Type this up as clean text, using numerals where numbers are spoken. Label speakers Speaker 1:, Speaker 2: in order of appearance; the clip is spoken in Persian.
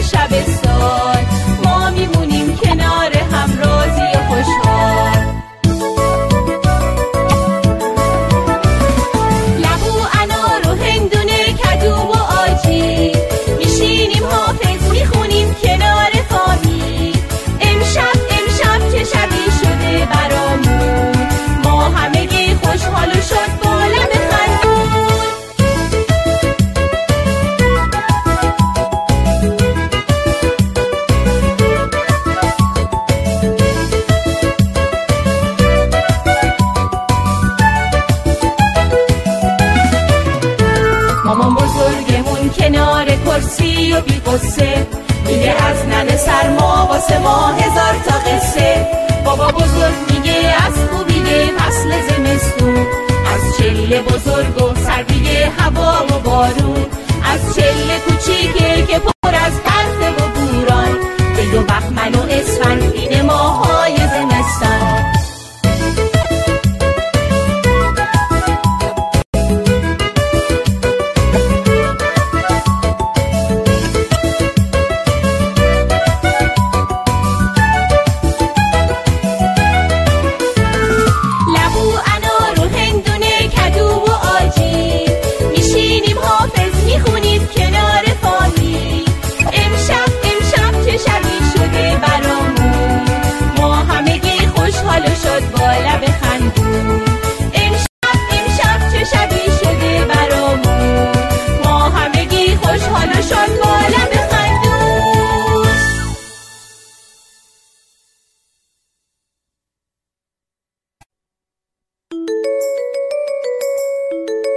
Speaker 1: شب سال ما میمونیم کنار هم راضی و خوشحال. لبو انار و هندونه کدو و آجی میشینیم حافظ میخونیم کنار فامی. امشب چه شبی شده برامون ما همگی خوشحال و شد با لب خندون. مامان بزرگمون کنار کرسی و بی قصه میگه از ننه سرما واسه ما هزار تا قصه. بابا بزرگ میگه از خوبی فصل زمستون، از چله بزرگ